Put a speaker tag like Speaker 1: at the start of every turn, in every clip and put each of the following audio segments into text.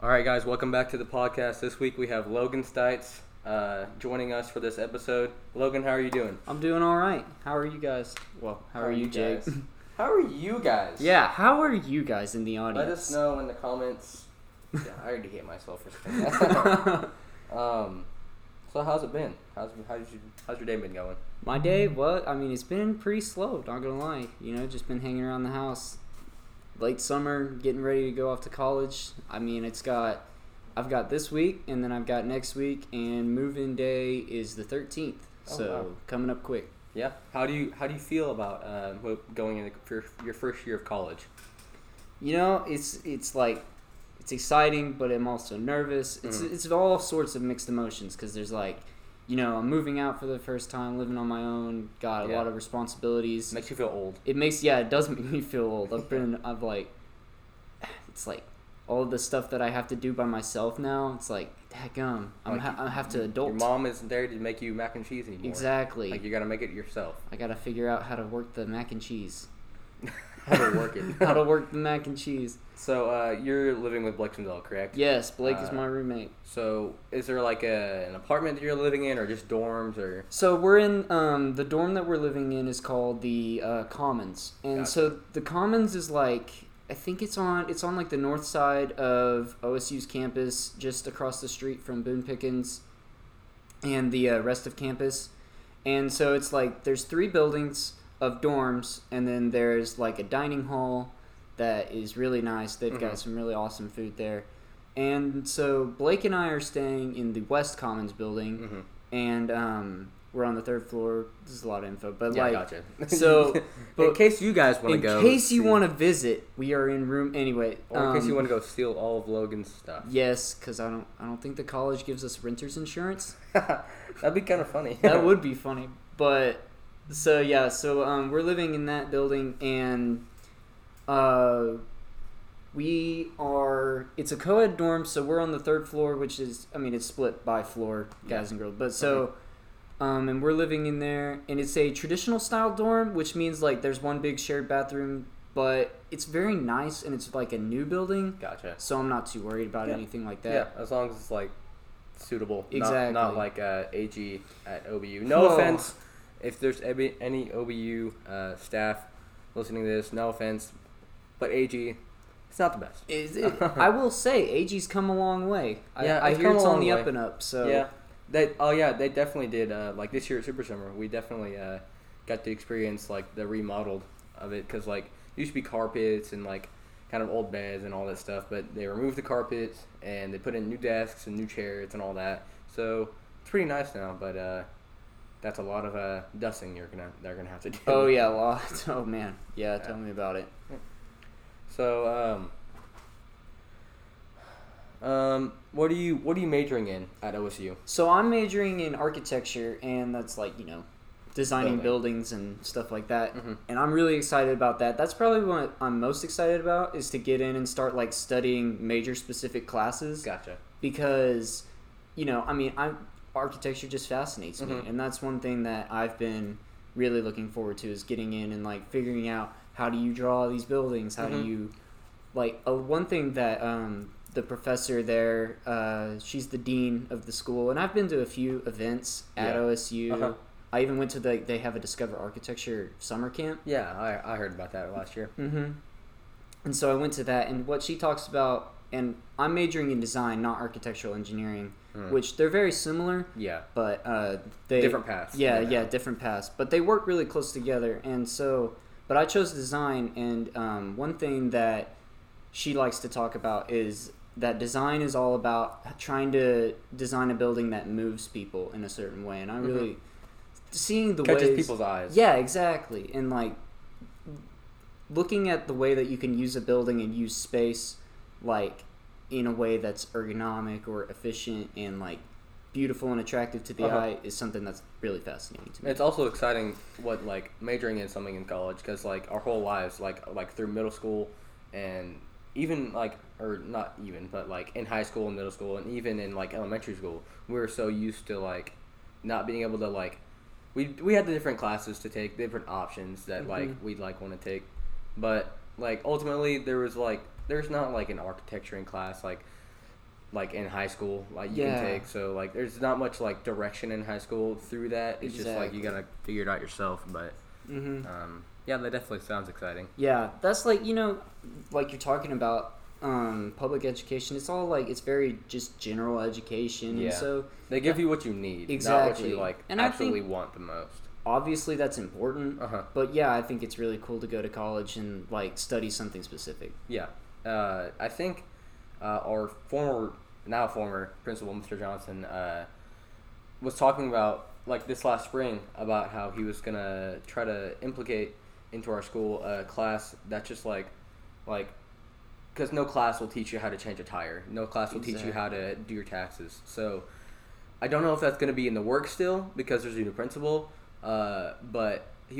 Speaker 1: All right, guys, welcome back to the podcast. This week we have Logan Stites joining us for this episode. Logan, how are you doing?
Speaker 2: I'm doing all right. How are you guys? Well, how are you, Jake?
Speaker 1: guys? How are you guys?
Speaker 2: Yeah, how are you guys in the audience?
Speaker 1: Let us know in the comments. Yeah, I already hate myself for saying that. So how's it been? How's your day been going?
Speaker 2: My day, what? I mean, it's been pretty slow, not gonna lie. Just been hanging around the house. Late summer, getting ready to go off to college. I mean, I've got this week, and then I've got next week, and move-in day is the 13th. Wow. Coming up quick.
Speaker 1: Yeah. How do you feel about going into your first year of college?
Speaker 2: It's like, it's exciting, but I'm also nervous. It's all sorts of mixed emotions because there's I'm moving out for the first time, living on my own, got a lot of responsibilities.
Speaker 1: Makes you feel old.
Speaker 2: It does make me feel old. It's like all of the stuff that I have to do by myself now. It's like, dadgum, I have to adult.
Speaker 1: Your mom isn't there to make you mac and cheese anymore.
Speaker 2: Exactly.
Speaker 1: Like, you gotta make it yourself.
Speaker 2: I gotta figure out how to work the mac and cheese.
Speaker 1: How to work it.
Speaker 2: How to work the mac and cheese.
Speaker 1: So, you're living with Blake Swindell, correct?
Speaker 2: Yes, Blake is my roommate.
Speaker 1: So, is there an apartment that you're living in, or just dorms, or?
Speaker 2: So, we're in, the dorm that we're living in is called the Commons. And
Speaker 1: Gotcha.
Speaker 2: So, the Commons is I think it's on the north side of OSU's campus, just across the street from Boone Pickens and the rest of campus. And so, it's there's 3 buildings of dorms, and then there's a dining hall that is really nice. They've got some really awesome food there. And so Blake and I are staying in the West Commons building, and we're on the 3rd floor. This is a lot of info, but
Speaker 1: gotcha.
Speaker 2: So, but
Speaker 1: in case you guys want to go,
Speaker 2: in case you want to visit, we are in room anyway.
Speaker 1: Or in case you want to go steal all of Logan's stuff.
Speaker 2: Yes, because I don't think the college gives us renter's insurance.
Speaker 1: That'd be kind of funny.
Speaker 2: That would be funny, but. So we're living in that building, and it's a co-ed dorm, so we're on the 3rd floor, which is, it's split by floor, guys and girls, but and we're living in there, and it's a traditional style dorm, which means there's one big shared bathroom, but it's very nice, and it's a new building.
Speaker 1: Gotcha.
Speaker 2: So I'm not too worried about anything like that.
Speaker 1: Yeah, as long as it's suitable.
Speaker 2: Exactly.
Speaker 1: Not like AG at OBU. No offense. If there's any OBU staff listening to this, no offense, but AG, it's not the best.
Speaker 2: I will say, AG's come a long way. I hear it's on the up and up. So
Speaker 1: yeah, they definitely did. This year at Super Summer, we definitely got to experience the remodeled of it, because used to be carpets and kind of old beds and all that stuff, but they removed the carpets and they put in new desks and new chairs and all that. So it's pretty nice now, but. That's a lot of dusting they're gonna have to do.
Speaker 2: Oh yeah, a lot. Oh man, yeah. Tell me about it.
Speaker 1: So, what are you majoring in at OSU?
Speaker 2: So I'm majoring in architecture, and that's designing buildings and stuff like that. And I'm really excited about that. That's probably what I'm most excited about, is to get in and start studying major specific classes.
Speaker 1: Gotcha.
Speaker 2: Because, architecture just fascinates me, and that's one thing that I've been really looking forward to, is getting in and figuring out, how do you draw these buildings, how do you one thing that the professor there, she's the dean of the school, and I've been to a few events at OSU. I even went to they have a Discover Architecture summer camp.
Speaker 1: Yeah, I heard about that last year.
Speaker 2: And so I went to that, and what she talks about, and I'm majoring in design, not architectural engineering, which they're very similar. Yeah. But they
Speaker 1: different paths.
Speaker 2: Yeah, different paths. But they work really close together. And so, but I chose design, and one thing that she likes to talk about is that design is all about trying to design a building that moves people in a certain way. And I really seeing the
Speaker 1: catches people's eyes.
Speaker 2: Yeah, exactly. And looking at the way that you can use a building and use space in a way that's ergonomic or efficient and beautiful and attractive to the eye is something that's really fascinating to me.
Speaker 1: It's also exciting what majoring in something in college, because our whole lives through middle school, and even or not even, but in high school and middle school, and even in elementary school, we were so used to not being able to we had the different classes to take, different options that we'd want to take, but ultimately there was there's not an architecture in class like in high school, like you
Speaker 2: Yeah.
Speaker 1: can take. So like there's not much like direction in high school through that. It's just like you
Speaker 2: Exactly.
Speaker 1: gotta figure it out yourself. But
Speaker 2: Mm-hmm.
Speaker 1: yeah, that definitely sounds exciting.
Speaker 2: Yeah, that's like, like you're talking about public education. It's all like, it's very just general education.
Speaker 1: Yeah.
Speaker 2: And so
Speaker 1: They give you what you need, not what
Speaker 2: Exactly.
Speaker 1: you like
Speaker 2: And I
Speaker 1: absolutely
Speaker 2: think-
Speaker 1: want the most.
Speaker 2: obviously that's important.
Speaker 1: Uh huh.
Speaker 2: But yeah, I think it's really cool to go to college and like study something specific.
Speaker 1: Yeah. I think our now former principal, Mr. Johnson, was talking about like this last spring about how he was gonna try to implicate into our school a class that's just like because no class will teach you how to change a tire. No class will teach you how to do your taxes. So I don't know if that's gonna be in the work still because there's a new principal. But he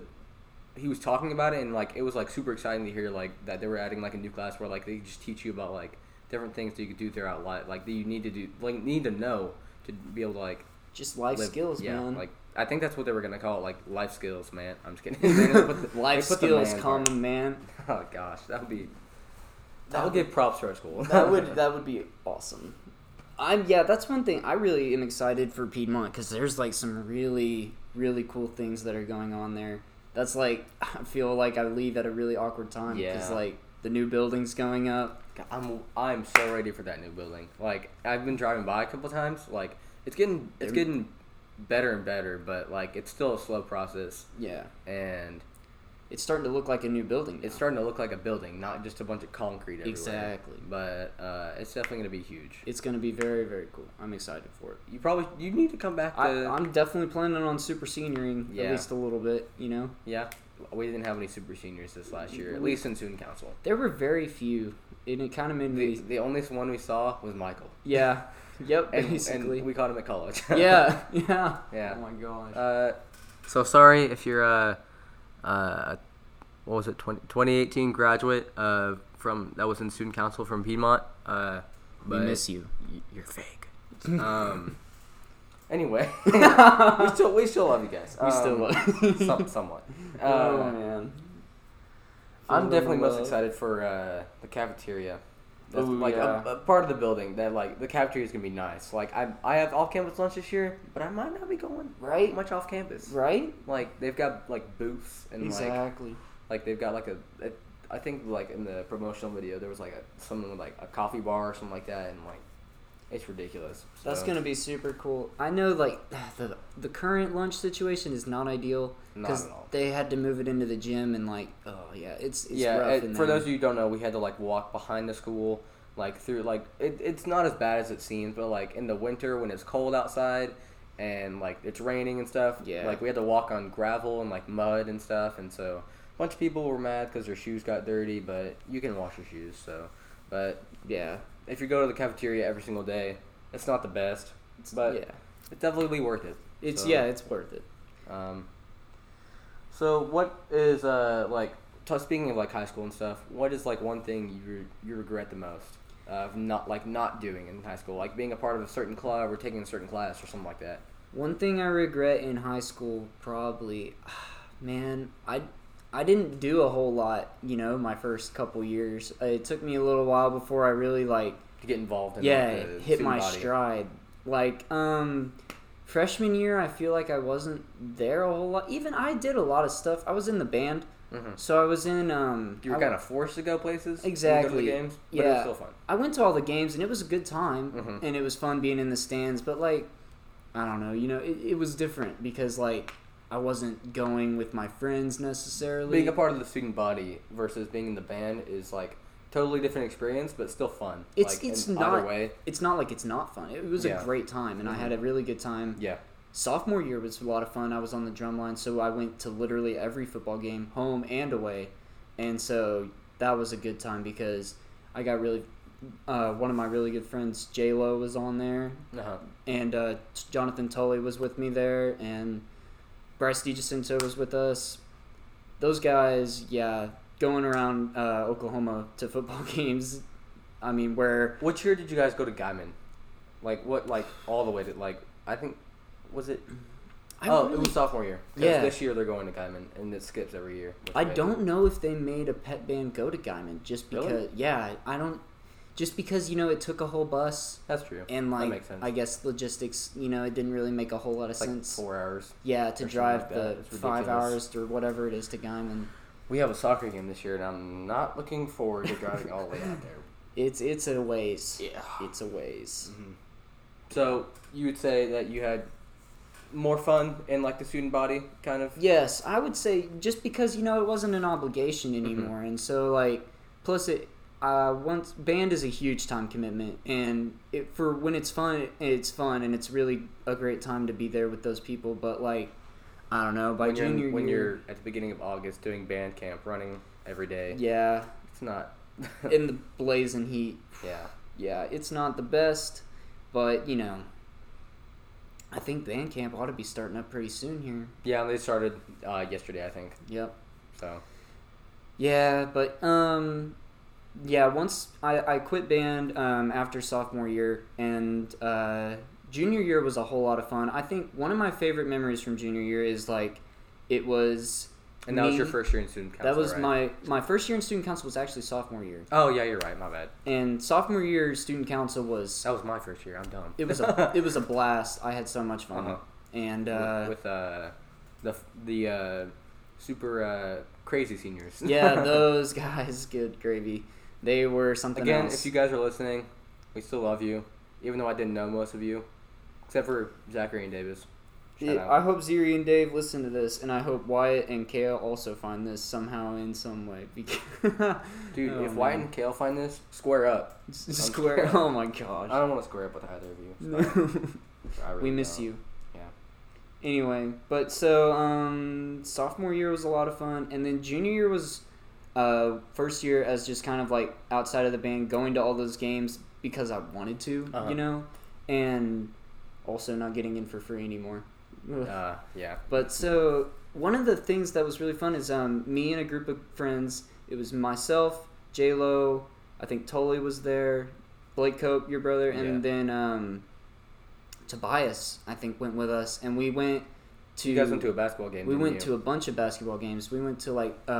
Speaker 1: was talking about it, and like it was like super exciting to hear like that they were adding like a new class where like they just teach you about like different things that you could do throughout life, like that you need to do, like need to know to be able to like
Speaker 2: Just life
Speaker 1: live.
Speaker 2: skills,
Speaker 1: Yeah,
Speaker 2: man.
Speaker 1: like I think that's what they were gonna call it, like life skills, man. I'm just kidding. They put the-
Speaker 2: life
Speaker 1: they put the
Speaker 2: skills,
Speaker 1: man part.
Speaker 2: common man.
Speaker 1: Oh gosh, that would give props to our school.
Speaker 2: That would be awesome. That's one thing I really am excited for Piedmont because there's like some really really cool things that are going on there. That's like I feel like I leave at a really awkward time because
Speaker 1: Yeah.
Speaker 2: like the new building's going up.
Speaker 1: I'm so ready for that new building. Like I've been driving by a couple times. Like it's getting better and better, but like it's still a slow process,
Speaker 2: Yeah,
Speaker 1: and
Speaker 2: it's starting to look like a new building.
Speaker 1: it's
Speaker 2: now.
Speaker 1: starting to look like a building, not just a bunch of concrete everywhere.
Speaker 2: Exactly.
Speaker 1: But it's definitely gonna be huge.
Speaker 2: It's going to be very very cool. I'm excited for it.
Speaker 1: You need to come back to.
Speaker 2: I'm definitely planning on super senioring
Speaker 1: Yeah.
Speaker 2: at least a little bit.
Speaker 1: Yeah, we didn't have any super seniors this last year, at least in student council.
Speaker 2: There were very few, and it kind of made me.
Speaker 1: The only one we saw was Michael,
Speaker 2: Yeah. Yep.
Speaker 1: and
Speaker 2: Basically.
Speaker 1: we caught him at college.
Speaker 2: Yeah. Yeah.
Speaker 1: Yeah.
Speaker 2: Oh my gosh.
Speaker 1: So sorry if you're what was it, 2018 graduate from that was in student council from Piedmont.
Speaker 2: We
Speaker 1: But
Speaker 2: miss you.
Speaker 1: You're fake. Anyway, we still love you guys.
Speaker 2: We still love.
Speaker 1: Somewhat.
Speaker 2: Oh man.
Speaker 1: I'm definitely most
Speaker 2: Love.
Speaker 1: excited for the cafeteria. That's
Speaker 2: Ooh,
Speaker 1: like
Speaker 2: yeah.
Speaker 1: a part of the building that like the cafeteria is gonna be nice. Like I have off campus lunch this year, but I might not be going
Speaker 2: Right.
Speaker 1: much off campus.
Speaker 2: Right.
Speaker 1: Like they've got like booths and
Speaker 2: Exactly.
Speaker 1: like they've got like I think like in the promotional video there was like something with like a coffee bar or something like that, and like it's ridiculous.
Speaker 2: That's
Speaker 1: So,
Speaker 2: gonna be super cool. I know, like the current lunch situation is not ideal
Speaker 1: Not
Speaker 2: because
Speaker 1: at all.
Speaker 2: they had to move it into the gym and like, oh yeah, it's
Speaker 1: yeah.
Speaker 2: rough in
Speaker 1: For
Speaker 2: there.
Speaker 1: those of you who don't know, we had to like walk behind the school, like through like it's not as bad as it seems, but like in the winter when it's cold outside and like it's raining and stuff,
Speaker 2: Yeah.
Speaker 1: like we had to walk on gravel and like mud and stuff, and so a bunch of people were mad because their shoes got dirty, but you can wash your shoes. So, but
Speaker 2: Yeah.
Speaker 1: if you go to the cafeteria every single day, it's not the best, but
Speaker 2: yeah.
Speaker 1: it's definitely worth it.
Speaker 2: It's
Speaker 1: So,
Speaker 2: it's worth it.
Speaker 1: So what is like speaking of like high school and stuff? What is like one thing you regret the most of not doing in high school, like being a part of a certain club or taking a certain class or something like that?
Speaker 2: One thing I regret in high school, probably, man, I didn't do a whole lot, my first couple years. It took me a little while before I really like,
Speaker 1: To get involved in
Speaker 2: hit
Speaker 1: student
Speaker 2: my
Speaker 1: body.
Speaker 2: stride. Like, freshman year, I feel like I wasn't there a whole lot. Even I did a lot of stuff. I was in the band,
Speaker 1: Mhm.
Speaker 2: so I was in.
Speaker 1: You were kind of forced to go places.
Speaker 2: Exactly.
Speaker 1: To go to the games, but it was
Speaker 2: Yeah.
Speaker 1: still fun.
Speaker 2: I went to all the games and it was a good time,
Speaker 1: Mhm.
Speaker 2: and it was fun being in the stands. But like, I don't know, it was different because like I wasn't going with my friends necessarily.
Speaker 1: Being a part of the student body versus being in the band is like totally different experience, but still fun.
Speaker 2: It's
Speaker 1: like, in
Speaker 2: not
Speaker 1: either way.
Speaker 2: It's not like it's not fun. It was
Speaker 1: Yeah.
Speaker 2: a great time, and I had a really good time.
Speaker 1: Yeah.
Speaker 2: Sophomore year was a lot of fun. I was on the drum line, so I went to literally every football game, home and away, and so that was a good time because I got really. One of my really good friends, J Lo, was on there,
Speaker 1: Uh-huh.
Speaker 2: and Jonathan Tully was with me there, and Bryce DiGiacinto was with us. Those guys, yeah, going around Oklahoma to football games. I mean, where
Speaker 1: What year did you guys go to Guyman? Like what? Like all the way to like I think was it? It was sophomore year. 'Cause
Speaker 2: Yeah.
Speaker 1: This year they're going to Guyman, and it skips every year. which
Speaker 2: I
Speaker 1: is
Speaker 2: don't know if they made a pet band go to Guyman just because.
Speaker 1: Really?
Speaker 2: Yeah, I don't. just because it took a whole bus.
Speaker 1: That's true.
Speaker 2: And
Speaker 1: that makes sense.
Speaker 2: I guess logistics, it didn't really make a whole lot of sense.
Speaker 1: 4 hours.
Speaker 2: Yeah, to drive
Speaker 1: like
Speaker 2: the 5 hours or whatever it is to Guyman.
Speaker 1: We have a soccer game this year, and I'm not looking forward to driving all the way out there.
Speaker 2: It's a ways.
Speaker 1: Yeah,
Speaker 2: it's a ways.
Speaker 1: Mm-hmm. So you would say that you had more fun in like the student body, kind of?
Speaker 2: Yes, I would say just because it wasn't an obligation anymore, and so like plus it. Once band is a huge time commitment, and for when it's fun, and it's really a great time to be there with those people. But like, I don't know, by junior year,
Speaker 1: when you're at the beginning of August doing band camp, running every day,
Speaker 2: yeah,
Speaker 1: it's not
Speaker 2: in the blazing heat.
Speaker 1: Yeah,
Speaker 2: it's not the best, but I think band camp ought to be starting up pretty soon here.
Speaker 1: Yeah, they started yesterday, I think.
Speaker 2: Yep.
Speaker 1: So.
Speaker 2: Yeah, but yeah, once I quit band after sophomore year, and junior year was a whole lot of fun. I think one of my favorite memories from junior year is like it was.
Speaker 1: And that was your first year in student council.
Speaker 2: That was
Speaker 1: right?
Speaker 2: my first year in student council was actually sophomore year.
Speaker 1: Oh yeah, you're right. My bad.
Speaker 2: And sophomore year student council was.
Speaker 1: That was my first year. I'm done.
Speaker 2: It was a blast. I had so much fun.
Speaker 1: Uh-huh.
Speaker 2: And
Speaker 1: with the super crazy seniors.
Speaker 2: Yeah, those guys, good gravy. They were something
Speaker 1: Again,
Speaker 2: else.
Speaker 1: if you guys are listening, we still love you, even though I didn't know most of you, except for Zachary and Davis.
Speaker 2: I hope Ziri and Dave listen to this, and I hope Wyatt and Kale also find this somehow in some way.
Speaker 1: Dude, if Wyatt and Kale find this, square up.
Speaker 2: Square. Oh my gosh.
Speaker 1: I don't want to square up with either of you. So really
Speaker 2: we miss you.
Speaker 1: Yeah.
Speaker 2: Anyway, but so sophomore year was a lot of fun, and then junior year was first year as just kind of like outside of the band, going to all those games because I wanted to, and also not getting in for free anymore.
Speaker 1: Yeah.
Speaker 2: But so one of the things that was really fun is me and a group of friends. It was myself, J-Lo, I think Tully was there, Blake Cope, your brother, and then Tobias, I think, went with us, and we went to.
Speaker 1: You guys went to a basketball game.
Speaker 2: We went to a bunch of basketball games. We went to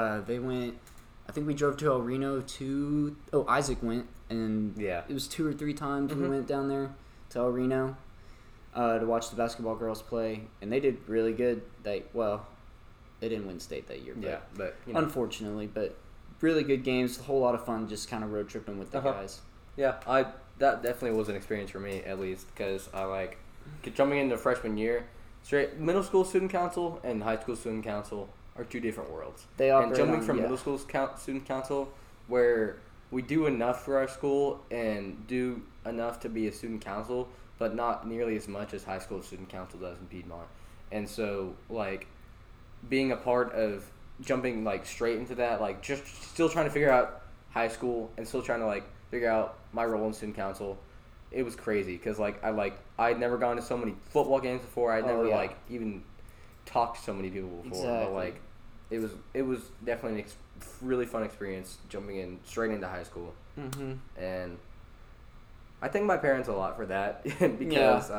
Speaker 2: I think we drove to El Reno to. Oh, Isaac went, and it was 2 or 3 times we went down there to El Reno. To watch the basketball girls play, and they did really good. They didn't win state that year,
Speaker 1: but
Speaker 2: unfortunately, but really good games, a whole lot of fun, just kind of road tripping with the guys.
Speaker 1: Yeah, that definitely was an experience for me, at least, because I like jumping into freshman year. Straight middle school student council and high school student council are 2 different worlds.
Speaker 2: They operate
Speaker 1: and jumping from middle school student council, where we do enough for our school and do enough to be a student council, but not nearly as much as high school student council does in Piedmont. And so, like, being a part of jumping, like, straight into that, like, just still trying to figure out high school and still trying to, like, figure out my role in student council, it was crazy. Because, I'd never gone to so many football games before. I'd never, even talked to so many people before.
Speaker 2: Exactly.
Speaker 1: But, like, it was definitely really fun experience jumping in straight into high school.
Speaker 2: Mm-hmm.
Speaker 1: And I thank my parents a lot for that because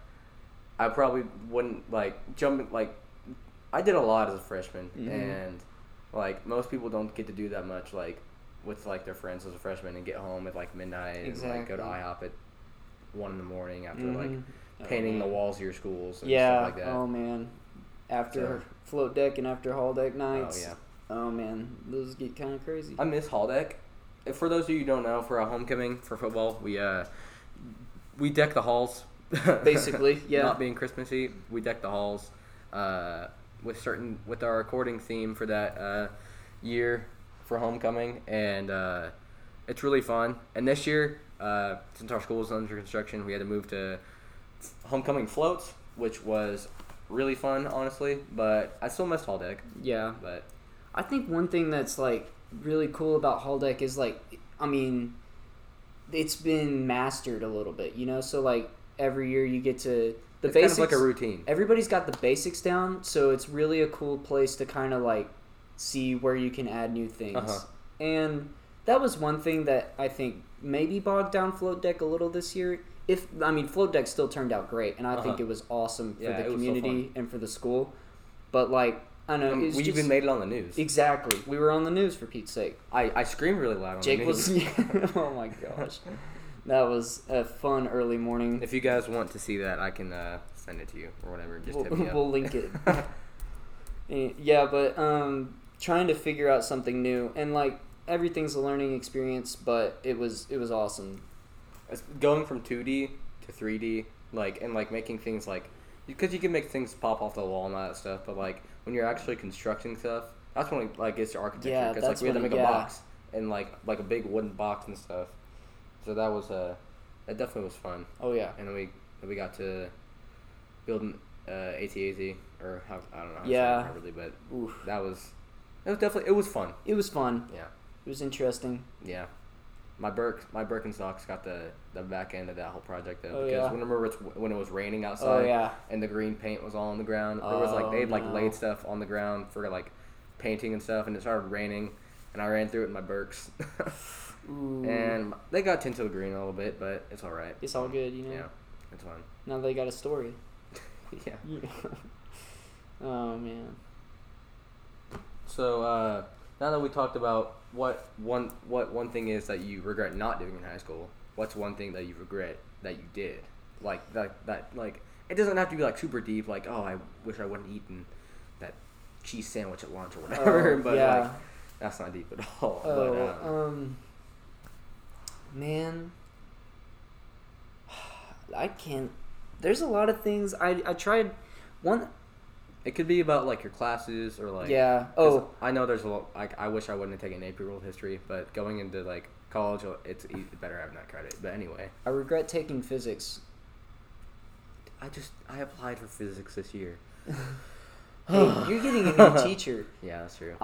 Speaker 1: I probably wouldn't I did a lot as a freshman, and most people don't get to do that much with their friends as a freshman and get home at midnight and go to IHOP at 1 a.m. after painting the walls of your schools and stuff like that.
Speaker 2: Oh man, after float deck and after hall deck nights.
Speaker 1: Oh yeah.
Speaker 2: Oh man, those get kind of crazy.
Speaker 1: I miss hall deck. For those of you who don't know, for a homecoming for football, we deck the halls.
Speaker 2: Basically, yeah.
Speaker 1: Not being Christmassy, we deck the halls with our recording theme for that year for homecoming, and it's really fun. And this year, since our school was under construction, we had to move to homecoming floats, which was really fun, honestly. But I still miss hall deck.
Speaker 2: Yeah,
Speaker 1: but
Speaker 2: I think one thing that's really cool about hall deck is it's been mastered a little bit, so every year you get to the
Speaker 1: it's
Speaker 2: basics,
Speaker 1: kind of like a routine.
Speaker 2: Everybody's got the basics down, so it's really a cool place to kind of see where you can add new things. And that was one thing that I think maybe bogged down float deck a little this year. Float deck still turned out great, and I think it was awesome for the community and for the school, but I know.
Speaker 1: We even made it on the news.
Speaker 2: Exactly. We were on the news, for Pete's sake.
Speaker 1: I screamed really loud on
Speaker 2: Jake
Speaker 1: the news.
Speaker 2: was... Oh, my gosh. That was a fun early morning.
Speaker 1: If you guys want to see that, I can send it to you or whatever. Just hit me up.
Speaker 2: We'll link it. Yeah, but trying to figure out something new. And, like, everything's a learning experience, but it was awesome.
Speaker 1: It's going from 2D to 3D, like, and, like, making things, like... Because you can make things pop off the wall and all that stuff, but, like, when you're actually constructing stuff, that's when it, like, gets to architecture.
Speaker 2: Yeah,
Speaker 1: because, like, we had to make
Speaker 2: yeah.
Speaker 1: a box, and, like a big wooden box and stuff. So that was, that definitely was fun.
Speaker 2: Oh, yeah.
Speaker 1: And then we got to build an AT-AZ, or how, I don't know how to
Speaker 2: Yeah.
Speaker 1: say it properly, but
Speaker 2: Oof.
Speaker 1: it was fun.
Speaker 2: It was fun.
Speaker 1: Yeah.
Speaker 2: It was interesting.
Speaker 1: Yeah. My Birkenstocks got the back end of that whole project though,
Speaker 2: Oh,
Speaker 1: because
Speaker 2: yeah.
Speaker 1: remember when it was raining outside,
Speaker 2: Oh, yeah.
Speaker 1: and the green paint was all on the ground. There was like they'd like
Speaker 2: no.
Speaker 1: laid stuff on the ground for like painting and stuff, and it started raining, and I ran through it in my Birks,
Speaker 2: Ooh.
Speaker 1: and they got tinted green a little bit, but it's all right.
Speaker 2: It's all good, you know?
Speaker 1: Yeah, it's fun.
Speaker 2: Now they got a story.
Speaker 1: Yeah.
Speaker 2: Oh, man.
Speaker 1: So now that we talked about what one thing is that you regret not doing in high school, what's one thing that you regret that you did? Like it doesn't have to be like super deep. Like, oh, I wish I wouldn't eaten that cheese sandwich at lunch or whatever. But
Speaker 2: yeah.
Speaker 1: like, that's not deep at all.
Speaker 2: Oh, man, I can't. There's a lot of things I tried. One.
Speaker 1: It could be about like your classes or like
Speaker 2: Yeah.
Speaker 1: 'cause
Speaker 2: Oh.
Speaker 1: I know there's a lot. Like, I wish I wouldn't have taken AP World History, but going into like college, it's better having that credit. But anyway,
Speaker 2: I regret taking physics.
Speaker 1: I applied for physics this year.
Speaker 2: Hey, you're getting a new teacher.
Speaker 1: Yeah, that's true.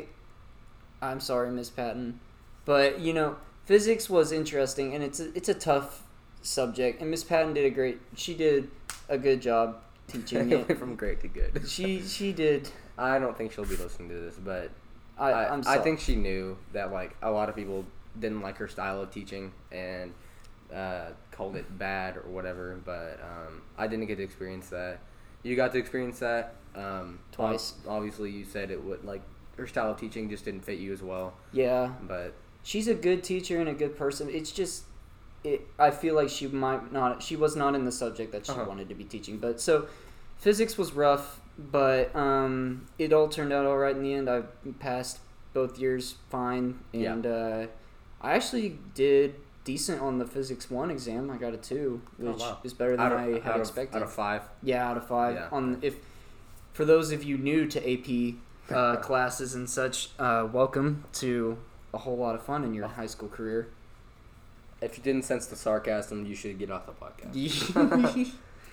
Speaker 2: I'm sorry, Miss Patton, but you know, physics was interesting, and it's a tough subject. And Miss Patton she did a good job teaching
Speaker 1: Went
Speaker 2: it.
Speaker 1: from great to good.
Speaker 2: She did.
Speaker 1: I don't think she'll be listening to this, but
Speaker 2: I'm
Speaker 1: I
Speaker 2: sorry.
Speaker 1: think she knew that like a lot of people didn't like her style of teaching and called it bad or whatever. But I didn't get to experience that. You got to experience that
Speaker 2: Twice.
Speaker 1: Obviously, you said it would like her style of teaching just didn't fit you as well.
Speaker 2: Yeah.
Speaker 1: But
Speaker 2: She's a good teacher and a good person. It's just, I feel like she was not in the subject that she wanted to be teaching. But so, physics was rough, but it all turned out all right in the end. I passed both years fine, and I actually did decent on the Physics 1 exam. I got a 2, which is better than I had expected.
Speaker 1: Out of 5?
Speaker 2: Yeah, out of 5.
Speaker 1: Yeah.
Speaker 2: For those of you new to AP classes and such, welcome to a whole lot of fun in your high school career.
Speaker 1: If you didn't sense the sarcasm, you should get off the podcast.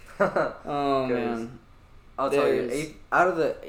Speaker 2: Oh man,
Speaker 1: I'll tell you, out of the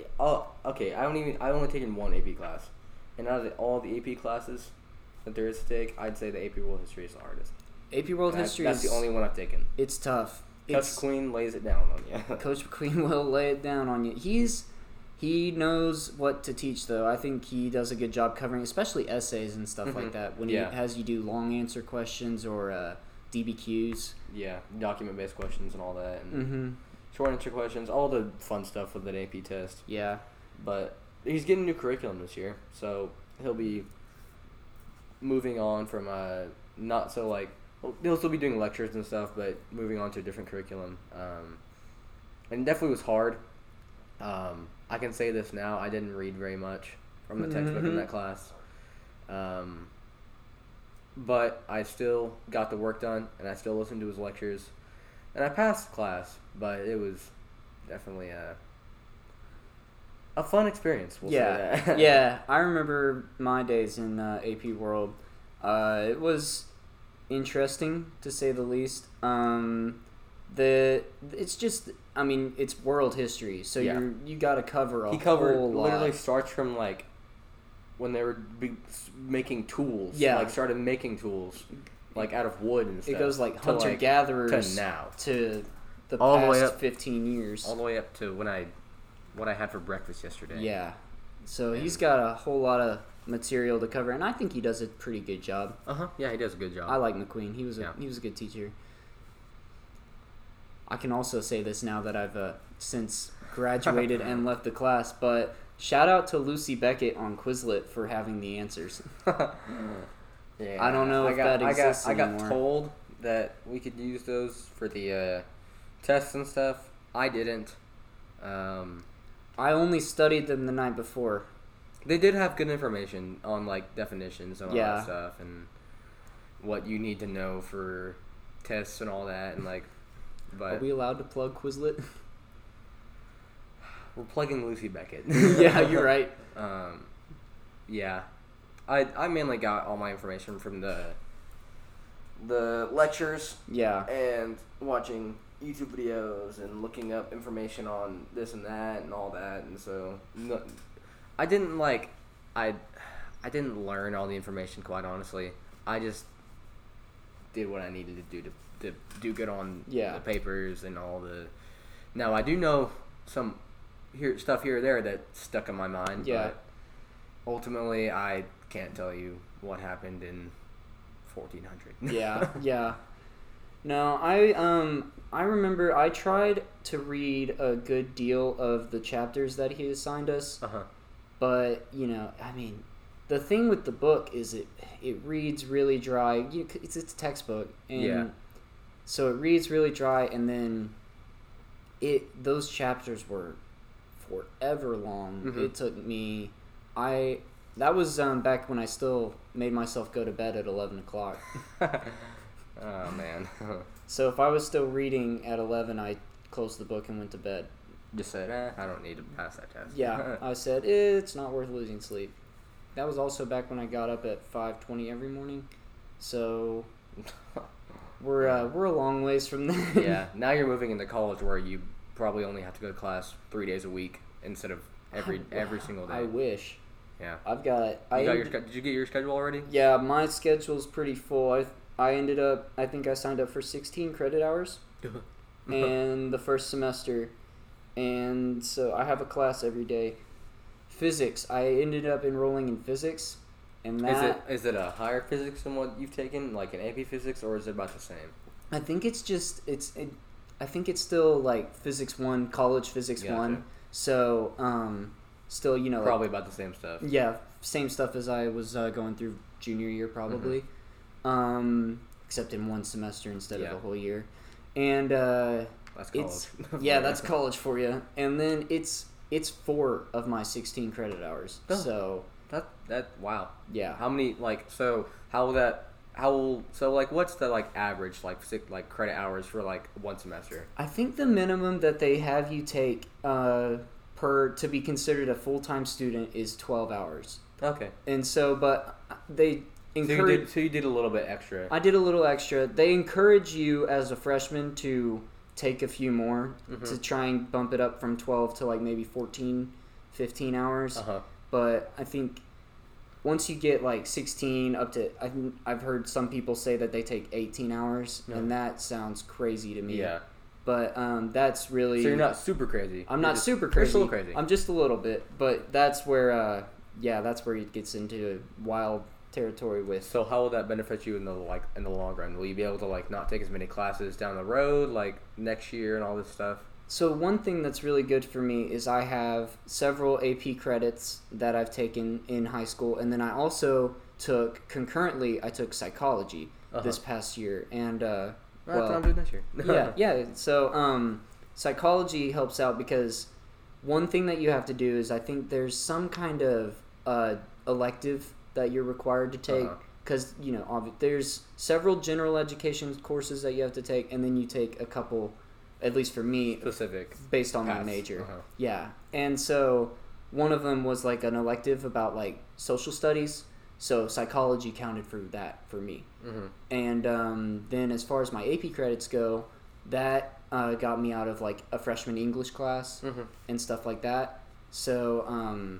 Speaker 1: I only taken one AP class, and out of all the AP classes that there is to take, I'd say the AP World History is the hardest.
Speaker 2: AP World History
Speaker 1: that's the only one I've taken.
Speaker 2: It's tough.
Speaker 1: Coach Queen lays it down on you.
Speaker 2: Coach McQueen will lay it down on you. He knows what to teach, though. I think he does a good job covering, especially essays and stuff like that. When he has you do long answer questions or DBQs.
Speaker 1: Yeah, document-based questions and all that. And short answer questions, all the fun stuff with an AP test.
Speaker 2: Yeah.
Speaker 1: But he's getting a new curriculum this year, so he'll be moving on from not so like... He'll still be doing lectures and stuff, but moving on to a different curriculum. And it definitely was hard. I can say this now, I didn't read very much from the textbook in that class. But I still got the work done, and I still listened to his lectures. And I passed class, but it was definitely a fun experience, we'll say that.
Speaker 2: Yeah, I remember my days in AP World. It was interesting, to say the least. It's just, I mean, it's world history, so you got to cover a whole lot.
Speaker 1: Literally starts from like when they were making tools.
Speaker 2: Yeah,
Speaker 1: like started making tools like out of wood and stuff.
Speaker 2: It goes like hunter gatherers
Speaker 1: to now
Speaker 2: to the
Speaker 1: all
Speaker 2: past
Speaker 1: the way up,
Speaker 2: 15 years,
Speaker 1: all the way up to what I had for breakfast yesterday.
Speaker 2: Yeah, so he's got a whole lot of material to cover, and I think he does a pretty good job.
Speaker 1: Yeah, he does a good job.
Speaker 2: I like McQueen. He was a good teacher. I can also say this now that I've since graduated and left the class, but Shout out to Lucy Beckett on Quizlet for having the answers.
Speaker 1: Yeah,
Speaker 2: I don't know if that exists
Speaker 1: I got
Speaker 2: anymore.
Speaker 1: told that we could use those for the tests and stuff. I didn't.
Speaker 2: I only studied them the night before.
Speaker 1: They did have good information on like definitions and all
Speaker 2: Yeah.
Speaker 1: that stuff and what you need to know for tests and all that and like.
Speaker 2: Are
Speaker 1: But
Speaker 2: we allowed to plug Quizlet?
Speaker 1: we're plugging Lucy Beckett.
Speaker 2: Yeah, you're right.
Speaker 1: Yeah, I mainly got all my information from the lectures
Speaker 2: Yeah.
Speaker 1: and watching YouTube videos and looking up information on this and that and all that, and so I didn't I didn't learn all the information, quite honestly. I just did what I needed to do to do good on
Speaker 2: Yeah.
Speaker 1: the papers and all the. Now I do know some stuff here or there that stuck in my mind,
Speaker 2: Yeah.
Speaker 1: but ultimately I can't tell you what happened in 1400.
Speaker 2: Yeah. No, I remember I tried to read a good deal of the chapters that he assigned us,
Speaker 1: Uh-huh.
Speaker 2: but I mean, the thing with the book is it reads really dry. It's a textbook, and
Speaker 1: Yeah.
Speaker 2: so it reads really dry, and then those chapters were forever long.
Speaker 1: Mhm.
Speaker 2: It took me that was back when I still made myself go to bed at 11 o'clock.
Speaker 1: Oh man.
Speaker 2: So if I was still reading at 11, I closed the book and went to bed.
Speaker 1: Just said, I don't need to pass that test.
Speaker 2: Yeah, I said it's not worth losing sleep. That was also back when I got up at 5:20 every morning. So we're a long ways from that.
Speaker 1: Yeah. Now you're moving into college where you probably only have to go to class 3 days a week instead of every single day.
Speaker 2: I wish.
Speaker 1: Yeah.
Speaker 2: I've got.
Speaker 1: Did you get your schedule already?
Speaker 2: Yeah, my schedule's pretty full. I ended up. I think I signed up for 16 credit hours, and the first semester, and so I have a class every day. Physics. I ended up enrolling in physics, and that
Speaker 1: Is it a higher physics than what you've taken, like an AP physics, or is it about the same?
Speaker 2: I think it's just I think it's still like Physics 1, college Physics
Speaker 1: Gotcha.
Speaker 2: 1. So still
Speaker 1: Probably about the same stuff.
Speaker 2: yeah, same stuff as I was going through junior year probably, except in one semester instead of
Speaker 1: Yeah.
Speaker 2: a whole year, and
Speaker 1: That's college.
Speaker 2: that's college for you. And then it's 4 of my 16 credit hours.
Speaker 1: Oh.
Speaker 2: So
Speaker 1: That wow.
Speaker 2: yeah,
Speaker 1: How many what's the average credit hours for like one semester?
Speaker 2: I think the minimum that they have you take to be considered a full-time student is 12 hours.
Speaker 1: Okay.
Speaker 2: And so, but they encourage.
Speaker 1: So you did a little bit extra.
Speaker 2: I did a little extra. They encourage you as a freshman to take a few more to try and bump it up from 12 to like maybe 14, 15 hours.
Speaker 1: Uh-huh.
Speaker 2: But I think once you get like 16 up to, I've heard some people say that they take 18 hours,
Speaker 1: Yeah.
Speaker 2: and that sounds crazy to me.
Speaker 1: Yeah.
Speaker 2: But that's really.
Speaker 1: So you're not super crazy.
Speaker 2: I'm not super
Speaker 1: You're
Speaker 2: crazy.
Speaker 1: still crazy.
Speaker 2: I'm just a little bit, but that's where that's where it gets into wild territory with.
Speaker 1: So how will that benefit you in the long run? Will you be able to not take as many classes down the road next year and all this stuff?
Speaker 2: So one thing that's really good for me is I have several AP credits that I've taken in high school, and then I also took psychology this past year, and
Speaker 1: That's what I'm doing this year.
Speaker 2: yeah. So psychology helps out because one thing that you have to do is I think there's some kind of elective that you're required to take because there's several general education courses that you have to take, and then you take a couple, at least for me,
Speaker 1: Specific.
Speaker 2: based on my
Speaker 1: Paths.
Speaker 2: major.
Speaker 1: Uh-huh.
Speaker 2: Yeah, and so one of them was like an elective about social studies. So psychology counted for that for me.
Speaker 1: Mm-hmm.
Speaker 2: And then as far as my AP credits go, that got me out of a freshman English class and stuff like that. So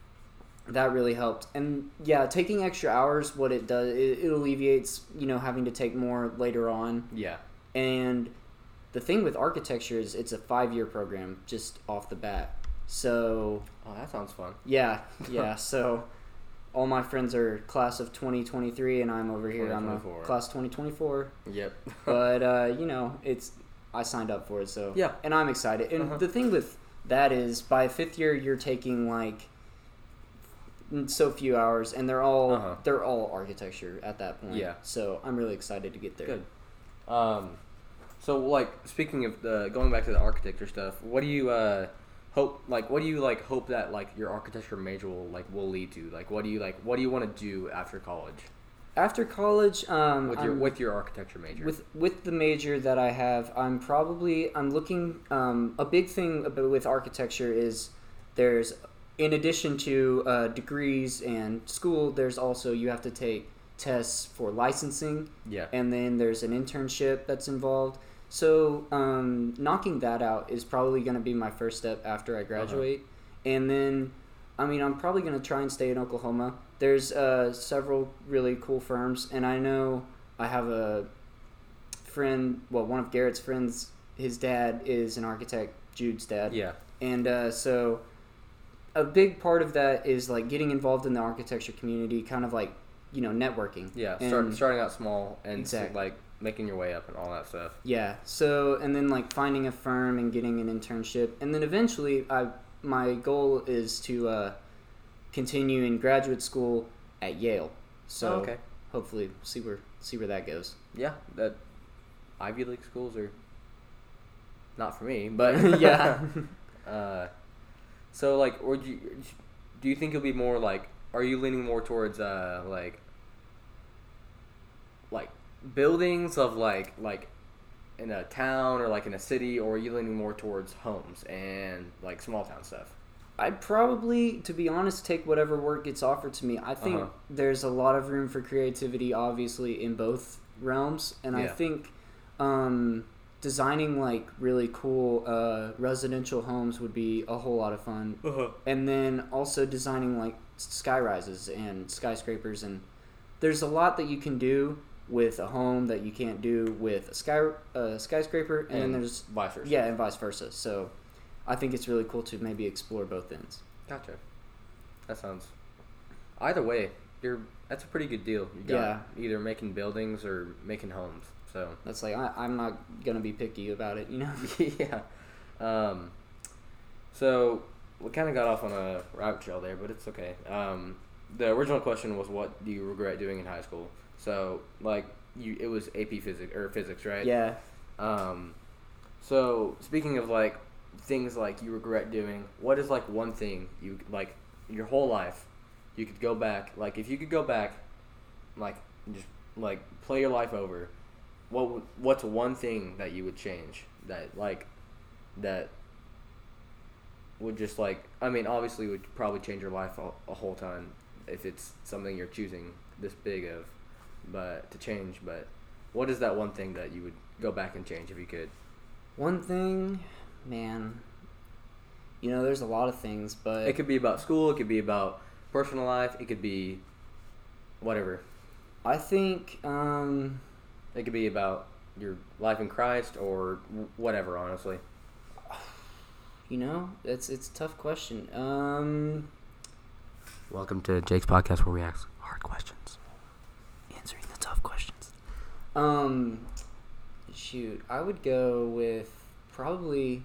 Speaker 2: that really helped. And yeah, taking extra hours, what it does, it alleviates having to take more later on.
Speaker 1: Yeah.
Speaker 2: And the thing with architecture is it's a 5-year program just off the bat. So
Speaker 1: Oh, that sounds fun.
Speaker 2: yeah. So all my friends are class of 2023, and I'm over here. I'm a
Speaker 1: 2024.
Speaker 2: class 2024.
Speaker 1: Yep.
Speaker 2: But I signed up for it, so
Speaker 1: Yeah.
Speaker 2: and I'm excited. And the thing with that is, by 5th year, you're taking like so few hours, and they're all architecture at that point.
Speaker 1: Yeah.
Speaker 2: So I'm really excited to get there.
Speaker 1: Good. So like speaking of going back to the architecture stuff, what do you hope? Like, what do you like hope that like your architecture major will lead to? Like, what do you want to do after college?
Speaker 2: After college,
Speaker 1: With your architecture major.
Speaker 2: With the major that I have, I'm looking. A big thing with architecture is there's, in addition to degrees and school, there's also you have to take tests for licensing.
Speaker 1: Yeah.
Speaker 2: And then there's an internship that's involved. So knocking that out is probably going to be my first step after I graduate. And then, I'm probably going to try and stay in Oklahoma. There's several really cool firms, and I know I have a friend, one of Garrett's friends, his dad is an architect, Jude's dad.
Speaker 1: Yeah.
Speaker 2: And so a big part of that is like getting involved in the architecture community, kind of like, networking.
Speaker 1: Yeah, starting out small and like making your way up and all that stuff.
Speaker 2: Yeah. So, and then like finding a firm and getting an internship, and then eventually, my goal is to continue in graduate school at Yale. So hopefully see where that goes.
Speaker 1: Yeah, that Ivy League schools are not for me, but
Speaker 2: yeah.
Speaker 1: So like, or do you think it'll be more like? Are you leaning more towards like buildings of like in a town or like in a city, or are you leaning more towards homes and like small town stuff?
Speaker 2: I'd probably, to be honest, take whatever work gets offered to me. I think there's a lot of room for creativity, obviously, in both realms, and I think designing like really cool residential homes would be a whole lot of fun. And then also designing like sky rises and skyscrapers, and there's a lot that you can do with a home that you can't do with a skyscraper, and then there's
Speaker 1: vice versa.
Speaker 2: Yeah, and vice versa. So I think it's really cool to maybe explore both ends.
Speaker 1: Gotcha. That sounds. Either way, that's a pretty good deal. You got either making buildings or making homes. So
Speaker 2: that's like I'm not gonna be picky about it,
Speaker 1: Yeah. So we kind of got off on a rabbit trail there, but it's okay. The original question was, what do you regret doing in high school? So like it was AP physics, right?
Speaker 2: Yeah.
Speaker 1: So speaking of like things like you regret doing, what is like one thing you like your whole life you could go back, like if you could go back, like just like play your life over, what's one thing that you would change that would just like, obviously would probably change your life a whole ton if it's something you're choosing this big of to change, but what is that one thing that you would go back and change if you could?
Speaker 2: One thing, man, there's a lot of things, but
Speaker 1: it could be about school, it could be about personal life, it could be whatever.
Speaker 2: I think
Speaker 1: it could be about your life in Christ or whatever, honestly.
Speaker 2: It's a tough question.
Speaker 1: Welcome to Jake's podcast where we ask hard questions, answering the tough questions.
Speaker 2: Shoot, I would go with probably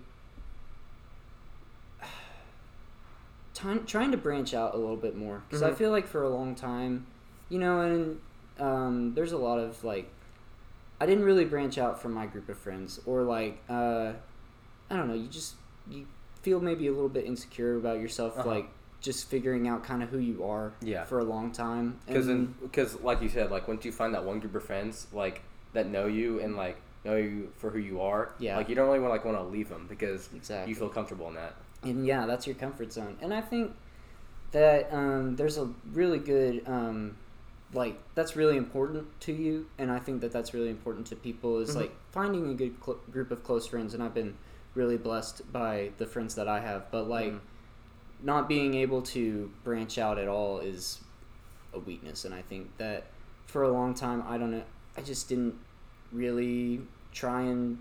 Speaker 2: trying to branch out a little bit more, because I feel like for a long time, and there's a lot of like, I didn't really branch out from my group of friends, or like I don't know, you feel maybe a little bit insecure about yourself, like just figuring out kind of who you are for a long time.
Speaker 1: Because like you said, like once you find that one group of friends like that know you and like know you for who you are, like you don't really want to leave them because you feel comfortable in that.
Speaker 2: And that's your comfort zone. And I think that there's a really good that's really important to you, and I think that that's really important to people is like finding a good group of close friends. And I've been really blessed by the friends that I have, but like not being able to branch out at all is a weakness. And I think that for a long time, I just didn't really try and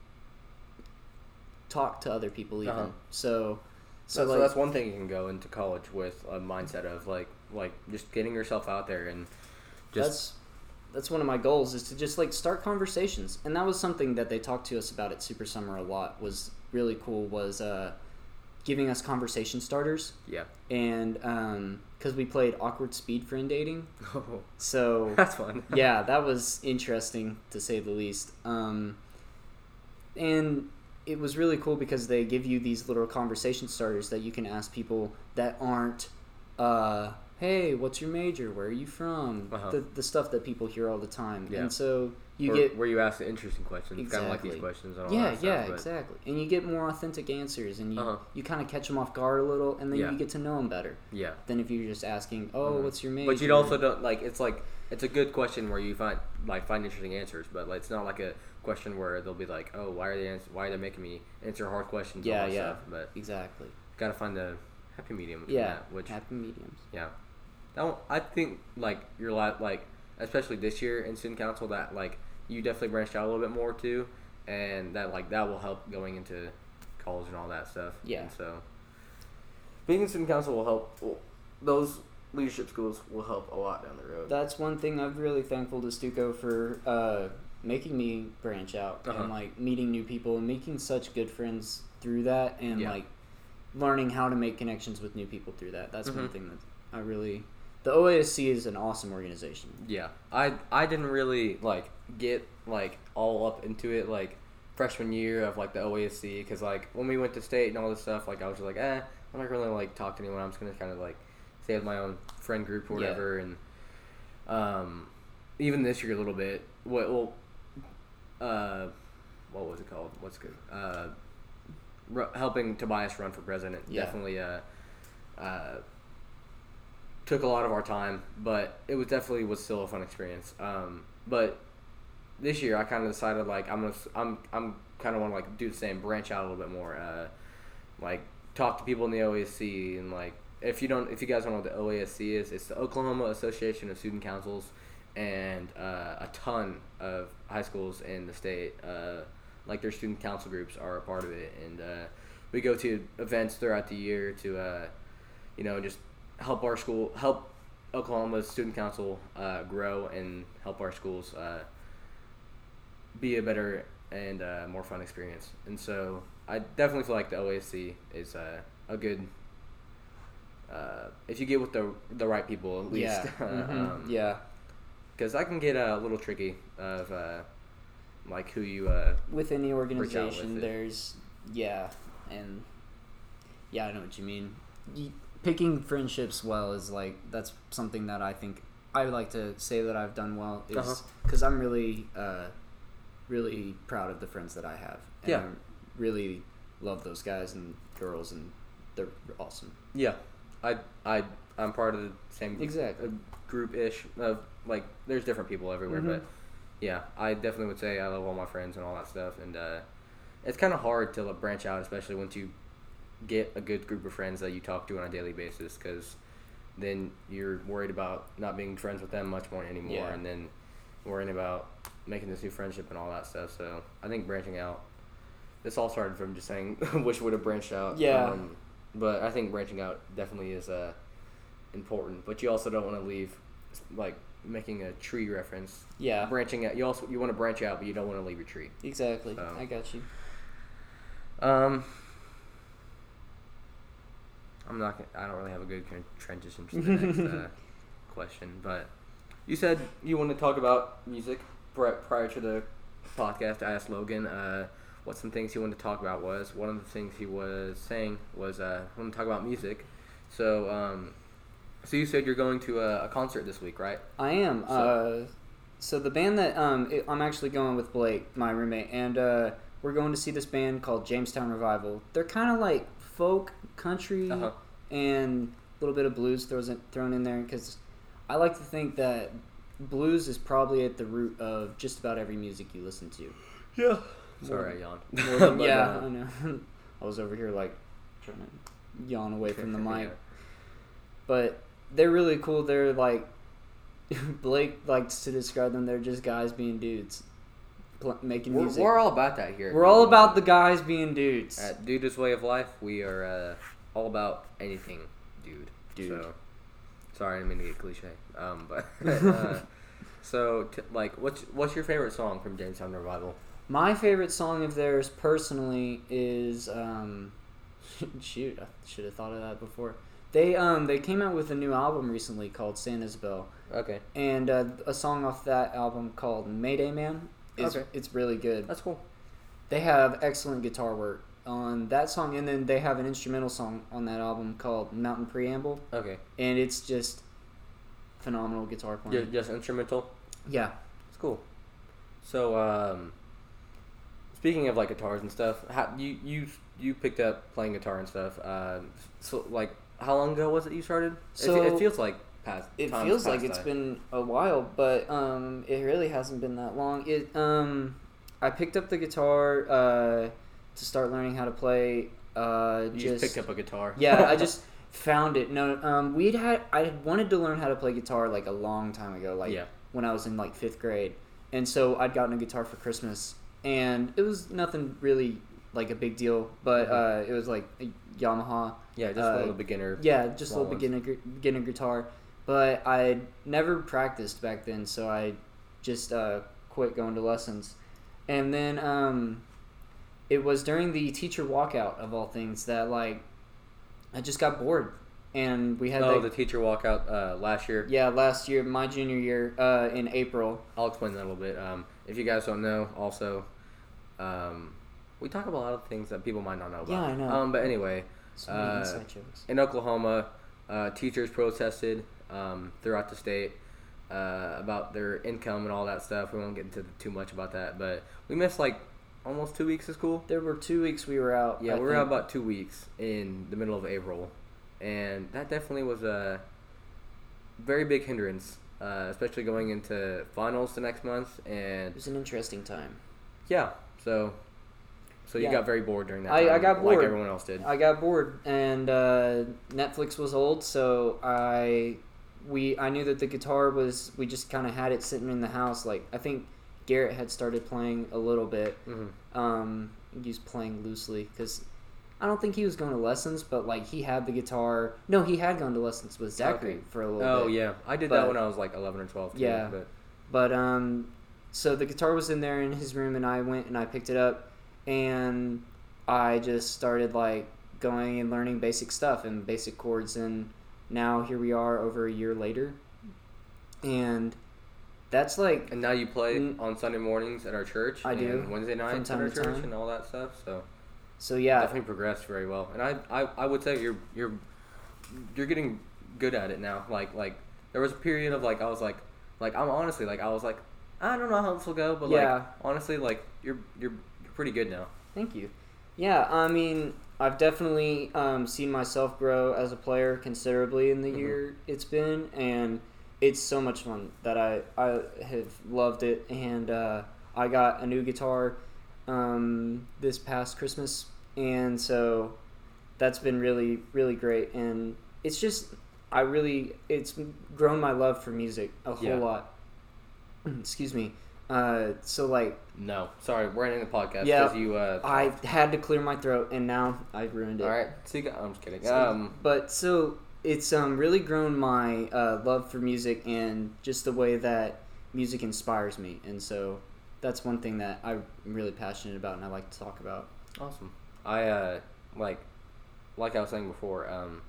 Speaker 2: talk to other people even. So
Speaker 1: that's one thing you can go into college with a mindset of like just getting yourself out there, and just
Speaker 2: that's one of my goals, is to just like start conversations. And that was something that they talked to us about at Super Summer a lot, was really cool, was giving us conversation starters.
Speaker 1: Yeah.
Speaker 2: And because we played awkward speed friend dating.
Speaker 1: Oh,
Speaker 2: So
Speaker 1: that's fun.
Speaker 2: yeah, that was interesting to say the least. And it was really cool because they give you these little conversation starters that you can ask people that aren't, hey, what's your major? Where are you from?
Speaker 1: Uh-huh.
Speaker 2: The stuff that people hear all the time.
Speaker 1: Yeah.
Speaker 2: And so you
Speaker 1: or,
Speaker 2: get...
Speaker 1: where you ask the interesting questions, kind of like
Speaker 2: Exactly.
Speaker 1: these questions and all
Speaker 2: Yeah,
Speaker 1: that stuff.
Speaker 2: yeah,
Speaker 1: but-
Speaker 2: exactly. And you get more authentic answers, and
Speaker 1: Uh-huh.
Speaker 2: you kind of catch them off guard a little, and then
Speaker 1: Yeah.
Speaker 2: you get to know them better
Speaker 1: Yeah.
Speaker 2: than if you're just asking, oh,
Speaker 1: Mhm.
Speaker 2: what's your major?
Speaker 1: But you also don't it's a good question where you find interesting answers, but it's not like a question where they'll be like, oh, why are they making me answer hard questions?
Speaker 2: Yeah,
Speaker 1: all that
Speaker 2: yeah.
Speaker 1: stuff. But
Speaker 2: Exactly.
Speaker 1: gotta find the happy medium between
Speaker 2: Yeah,
Speaker 1: that, which
Speaker 2: happy mediums.
Speaker 1: yeah, I think your especially this year in student council that you definitely branched out a little bit more too, and that that will help going into college and all that stuff.
Speaker 2: Yeah.
Speaker 1: And so being in student council will help. Those leadership schools will help a lot down the road.
Speaker 2: That's one thing I'm really thankful to Stuco for making me branch out
Speaker 1: Uh-huh.
Speaker 2: and meeting new people and making such good friends through that, and
Speaker 1: Yeah.
Speaker 2: learning how to make connections with new people through that. That's one
Speaker 1: Mhm.
Speaker 2: thing that I really... The OASC is an awesome organization.
Speaker 1: Yeah, I didn't really get all up into it freshman year of the OASC because when we went to state and all this stuff I was just I'm not really talk to anyone. I'm just gonna kind of stay with my own friend group or whatever. And even this year a little bit. What was it called? What's good? Helping Tobias run for president definitely took a lot of our time, but it was still a fun experience. But this year I kind of decided I'm kind of want to do the same, branch out a little bit more, talk to people in the OASC, and if you guys don't know what the OASC is, it's the Oklahoma Association of Student Councils, and a ton of high schools in the state, their student council groups are a part of it, and we go to events throughout the year to just help Oklahoma's student council grow and help our schools be a better and more fun experience. And so I definitely feel like the OASC is a good if you get with the right people at least.
Speaker 2: Yeah. Mm-hmm. Yeah.
Speaker 1: Because I can get a little tricky of who you
Speaker 2: with any
Speaker 1: reach out
Speaker 2: organization,
Speaker 1: with it.
Speaker 2: there's and I know what you mean. Picking friendships well is that's something that I think I like to say that I've done well, is because I'm really really proud of the friends that I have. And
Speaker 1: Yeah.
Speaker 2: I really love those guys and girls, and they're awesome.
Speaker 1: Yeah, I'm part of the same
Speaker 2: Exactly.
Speaker 1: group-ish of there's different people everywhere,
Speaker 2: Mhm.
Speaker 1: but yeah, I definitely would say I love all my friends and all that stuff, and it's kind of hard to branch out, especially once you get a good group of friends that you talk to on a daily basis, because then you're worried about not being friends with them much more anymore,
Speaker 2: Yeah.
Speaker 1: and then worrying about making this new friendship and all that stuff. So I think branching out, this all started from just saying wish would have branched out.
Speaker 2: Yeah.
Speaker 1: But I think branching out definitely is important. But you also don't want to leave, making a tree reference.
Speaker 2: Yeah.
Speaker 1: Branching out, you want to branch out, but you don't want to leave your tree.
Speaker 2: Exactly.
Speaker 1: So.
Speaker 2: I got you.
Speaker 1: I don't really have a good transition to the next question, but you said you want to talk about music prior to the podcast. I asked Logan what some things he wanted to talk about was. One of the things he was saying was I want to talk about music. So, so you said you're going to a concert this week, right?
Speaker 2: I am. So the band that I'm actually going with Blake, my roommate, and we're going to see this band called Jamestown Revival. They're kind of like folk, country,
Speaker 1: Uh-huh.
Speaker 2: and a little bit of blues thrown in there, because I like to think that blues is probably at the root of just about every music you listen to.
Speaker 1: Yeah. Sorry, I yawned.
Speaker 2: More than,
Speaker 1: But,
Speaker 2: yeah, I know. I was over here trying to yawn away from the mic.
Speaker 1: Yeah.
Speaker 2: But they're really cool. They're Blake likes to describe them. They're just guys being dudes, making music.
Speaker 1: We're all about that here.
Speaker 2: We're all about the guys being dudes.
Speaker 1: At Dude's Way of Life, we are all about anything, dude. So, sorry, I didn't mean to get cliche. But so what's your favorite song from Jamestown Revival?
Speaker 2: My favorite song of theirs, personally, is Shoot, I should have thought of that before. They came out with a new album recently called Santa's Bell,
Speaker 1: Okay.
Speaker 2: and a song off that album called Mayday Man. It's really good.
Speaker 1: That's cool.
Speaker 2: They have excellent guitar work on that song, and then they have an instrumental song on that album called Mountain Preamble,
Speaker 1: Okay.
Speaker 2: and it's just phenomenal guitar playing.
Speaker 1: Just instrumental.
Speaker 2: Yeah.
Speaker 1: It's cool. So, speaking of like guitars and stuff, how you picked up playing guitar and stuff. So like, how long ago was it you started?
Speaker 2: So
Speaker 1: it feels like past.
Speaker 2: It
Speaker 1: time's
Speaker 2: feels like
Speaker 1: past
Speaker 2: it's
Speaker 1: by.
Speaker 2: been a while, but it really hasn't been that long. I picked up the guitar to start learning how to play.
Speaker 1: You just picked up a guitar.
Speaker 2: Yeah, I just found it. No, I had wanted to learn how to play guitar like a long time ago, like when I was in like 5th grade, and so I'd gotten a guitar for Christmas, and it was nothing really like a big deal, but it was like a Yamaha.
Speaker 1: Yeah, just a little beginner.
Speaker 2: Yeah, just a little beginner guitar, but I never practiced back then, so I just quit going to lessons, and then it was during the teacher walkout of all things that like I just got bored, and we had
Speaker 1: the teacher walkout last year.
Speaker 2: Yeah, last year, my junior year, in April.
Speaker 1: I'll explain that a little bit. If you guys don't know, also, we talk about a lot of things that people might not know about.
Speaker 2: Yeah, I know.
Speaker 1: But anyway,
Speaker 2: So many inside jokes.
Speaker 1: in Oklahoma, teachers protested throughout the state about their income and all that stuff. We won't get into too much about that, but we missed like almost 2 weeks of school.
Speaker 2: There were 2 weeks we were out.
Speaker 1: Yeah, we were out about 2 weeks in the middle of April, and that definitely was a very big hindrance, especially going into finals the next month. And
Speaker 2: It was an interesting time.
Speaker 1: yeah, so you
Speaker 2: Yeah.
Speaker 1: got very bored during that
Speaker 2: I
Speaker 1: time,
Speaker 2: got bored.
Speaker 1: like everyone else did.
Speaker 2: I got bored, and Netflix was old, so I knew that the guitar was. We just kind of had it sitting in the house. Like I think Garrett had started playing a little bit.
Speaker 1: Mm-hmm.
Speaker 2: He was playing loosely because I don't think he was going to lessons, but like he had the guitar. No, he had gone to lessons with Zachary for a little bit.
Speaker 1: Oh yeah, I did that when I was like 11 or 12. Too,
Speaker 2: Yeah.
Speaker 1: but
Speaker 2: But so the guitar was in there in his room, and I went and I picked it up, and I just started like going and learning basic stuff and basic chords, and now here we are over a year later, and that's like
Speaker 1: and now you play on Sunday mornings at our church.
Speaker 2: I do,
Speaker 1: and Wednesday nights at
Speaker 2: time
Speaker 1: our
Speaker 2: to
Speaker 1: church
Speaker 2: time.
Speaker 1: and all that stuff. So
Speaker 2: yeah.
Speaker 1: definitely progressed very well, and I would say you're getting good at it now. Like there was a period of like I was like I'm honestly like I was like I don't know how this will go, but
Speaker 2: Yeah.
Speaker 1: like honestly like you're pretty good now.
Speaker 2: Thank you. Yeah, I mean, I've definitely seen myself grow as a player considerably in the year it's been, and it's so much fun that I have loved it. And I got a new guitar this past Christmas, and so that's been really, really great. And it's just, it's grown my love for music a whole lot. Excuse me. So like
Speaker 1: No, sorry, we're ending the podcast
Speaker 2: Yeah,
Speaker 1: because you.
Speaker 2: I had to clear my throat, and now I've ruined it.
Speaker 1: All right, so you got, I'm just kidding.
Speaker 2: But it's really grown my love for music and just the way that music inspires me, and so that's one thing that I'm really passionate about and I like to talk about.
Speaker 1: Awesome. I like I was saying before.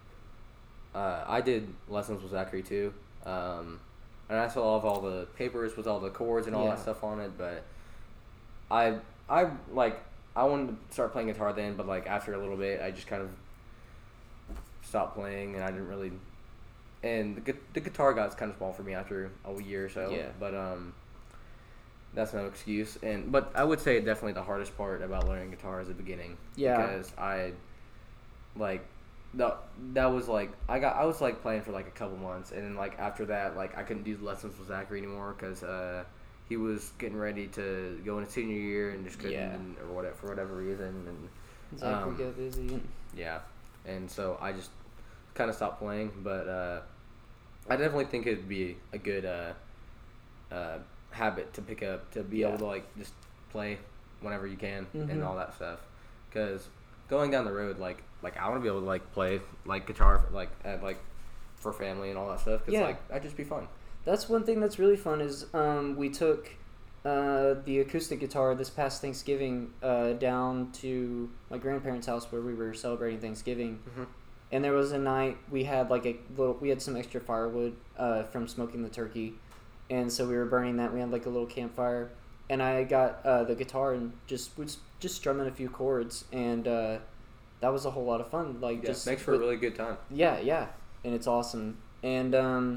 Speaker 1: I did lessons with Zachary too. And I still have all the papers with all the chords and all that stuff on it, but I wanted to start playing guitar then, but like after a little bit, I just kind of stopped playing, and I didn't really. And the guitar got kind of small for me after a year or so.
Speaker 2: Yeah.
Speaker 1: But that's no excuse. But I would say definitely the hardest part about learning guitar is the beginning.
Speaker 2: Yeah.
Speaker 1: Because that was like I was like playing for like a couple months, and then like after that like I couldn't do lessons with Zachary anymore because he was getting ready to go into senior year and just couldn't or whatever for whatever reason, and
Speaker 2: Zachary got busy.
Speaker 1: yeah, and so I just kind of stopped playing, but I definitely think it'd be a good habit to pick up to be able to like just play whenever you can and all that stuff, because going down the road like I want to be able to like play like guitar like at like for family and all that stuff because like that'd just be fun.
Speaker 2: That's one thing that's really fun is we took the acoustic guitar this past Thanksgiving down to my grandparents' house where we were celebrating Thanksgiving.
Speaker 1: Mm-hmm.
Speaker 2: And there was a night we had we had some extra firewood from smoking the turkey, and so we were burning that. We had like a little campfire, and I got the guitar and was just strumming a few chords, and that was a whole lot of fun. Like just
Speaker 1: makes for a really good time.
Speaker 2: Yeah, and it's awesome, and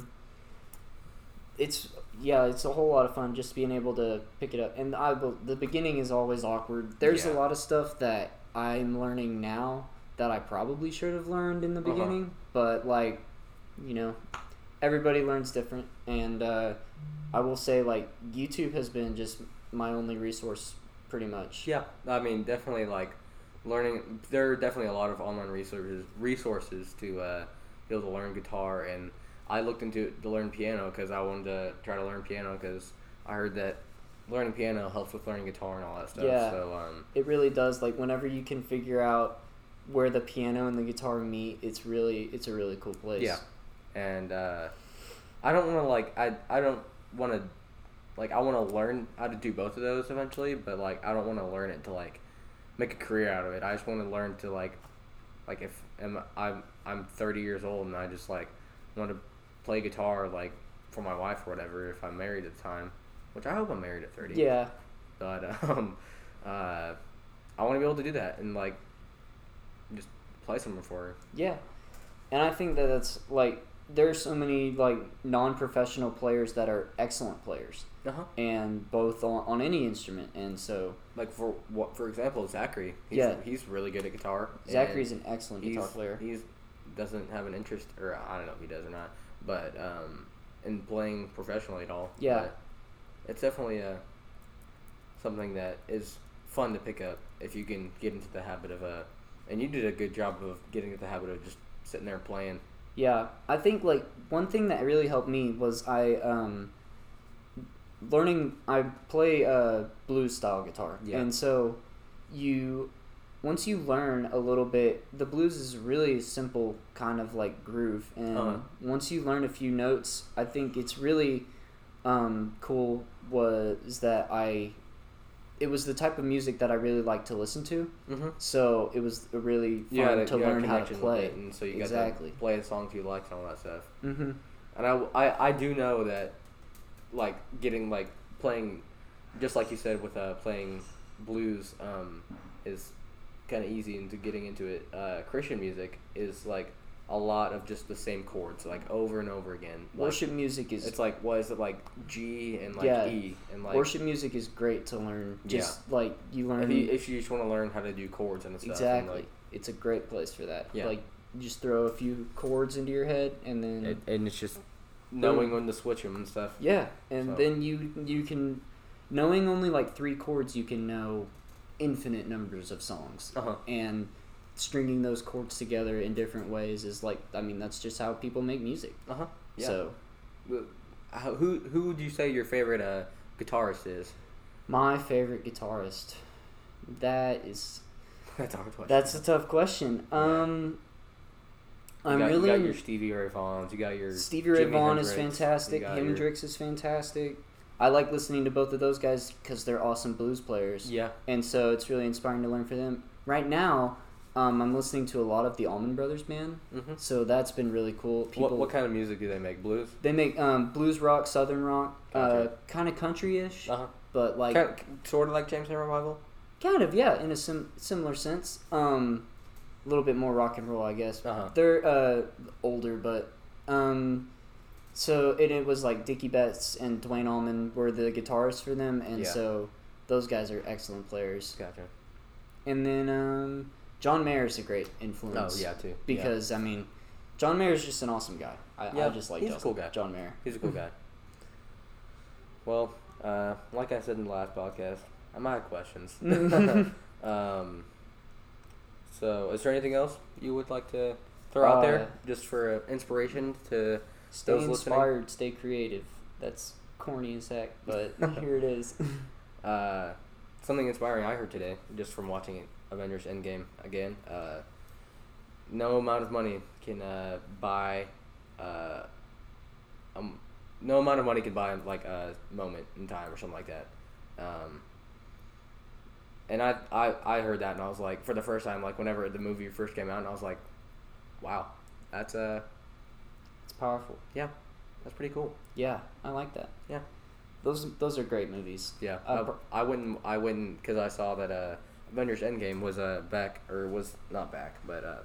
Speaker 2: it's a whole lot of fun just being able to pick it up. And the beginning is always awkward. There's a lot of stuff that I'm learning now that I probably should have learned in the beginning, but like, everybody learns different, and I will say like YouTube has been just my only resource pretty much.
Speaker 1: Yeah, I mean definitely like learning. There are definitely a lot of online resources to be able to learn guitar, and I looked into to learn piano because I wanted to try to learn piano because I heard that learning piano helps with learning guitar and all that stuff.
Speaker 2: Yeah,
Speaker 1: so
Speaker 2: it really does. Like whenever you can figure out where the piano and the guitar meet, it's a really cool place.
Speaker 1: Yeah, and I don't want to I don't want to I want to learn how to do both of those eventually, but like I don't want to learn it to like make a career out of it. I just want to learn to like if I'm 30 years old and I just like want to play guitar like for my wife or whatever if I'm married at the time, which I hope I'm married at 30.
Speaker 2: Yeah.
Speaker 1: But I want to be able to do that and like just play somewhere for her.
Speaker 2: Yeah, and I think that's like there's so many like non-professional players that are excellent players, and both on any instrument, and so
Speaker 1: like for example, Zachary. He's really good at guitar.
Speaker 2: Zachary's an excellent guitar player.
Speaker 1: He doesn't have an interest, or I don't know if he does or not, but in playing professionally at all.
Speaker 2: Yeah,
Speaker 1: but it's definitely something that is fun to pick up if you can get into the habit of and you did a good job of getting into the habit of just sitting there playing.
Speaker 2: Yeah, I think like one thing that really helped me was I play blues style guitar, and so once you learn a little bit, the blues is really simple kind of like groove, and once you learn a few notes, I think it's really cool was that it was the type of music that I really like to listen to. Mm-hmm. So it was really fun to learn how to play.
Speaker 1: And so you got to play the songs you like and all that stuff.
Speaker 2: Mm-hmm.
Speaker 1: And I do know that, like, playing, just like you said, with playing blues is kind of easy into getting into it. Christian music is, like, a lot of just the same chords, like over and over again.
Speaker 2: Worship music is.
Speaker 1: It's like, what is it, like G and like E and like.
Speaker 2: Worship music is great to learn. Just like you learn.
Speaker 1: If you just want to learn how to do chords and stuff.
Speaker 2: Exactly,
Speaker 1: and
Speaker 2: it's a great place for that.
Speaker 1: Yeah.
Speaker 2: Like you just throw a few chords into your head and then.
Speaker 1: And it's just knowing when to switch them and stuff.
Speaker 2: Yeah, and then you can, knowing only like 3 chords, you can know infinite numbers of songs. And stringing those chords together in different ways is like, I mean, that's just how people make music.
Speaker 1: Yeah.
Speaker 2: So,
Speaker 1: who would you say your favorite guitarist is?
Speaker 2: My favorite guitarist. That's a hard question. That's a tough question.
Speaker 1: You got your Stevie Ray Vaughns. You got your
Speaker 2: Stevie Ray Vaughan is fantastic. Hendrix is fantastic. I like listening to both of those guys because they're awesome blues players.
Speaker 1: Yeah.
Speaker 2: And so it's really inspiring to learn from them. Right now, I'm listening to a lot of the Allman Brothers Band, so that's been really cool.
Speaker 1: What kind of music do they make? Blues?
Speaker 2: They make blues rock, southern rock, kind of country-ish, but like
Speaker 1: sort of like James Taylor Revival.
Speaker 2: Kind of, yeah, in a similar sense. A little bit more rock and roll, I guess. They're older, but so it was like Dickie Betts and Dwayne Allman were the guitarists for them, and so those guys are excellent players.
Speaker 1: Gotcha.
Speaker 2: And then John Mayer is a great influence.
Speaker 1: Oh, yeah, too.
Speaker 2: Because, I mean, John Mayer is just an awesome guy. I just like
Speaker 1: he's a cool guy.
Speaker 2: John Mayer.
Speaker 1: He's a cool guy. Well, like I said in the last podcast, I'm out of questions. So, is there anything else you would like to throw out there just for inspiration to
Speaker 2: stay
Speaker 1: those
Speaker 2: inspired,
Speaker 1: listening?
Speaker 2: stay creative. That's corny as heck, but here it is.
Speaker 1: Something inspiring I heard today, just from watching Avengers Endgame again. No amount of money can buy. No amount of money can buy like a moment in time or something like that. And I heard that and I was like, for the first time, like whenever the movie first came out, and I was like, wow, that's
Speaker 2: It's powerful.
Speaker 1: yeah, that's pretty cool.
Speaker 2: Yeah, I like that.
Speaker 1: Yeah.
Speaker 2: Those are great movies.
Speaker 1: Yeah, I wouldn't because I saw that Avengers Endgame was back, or was not back, but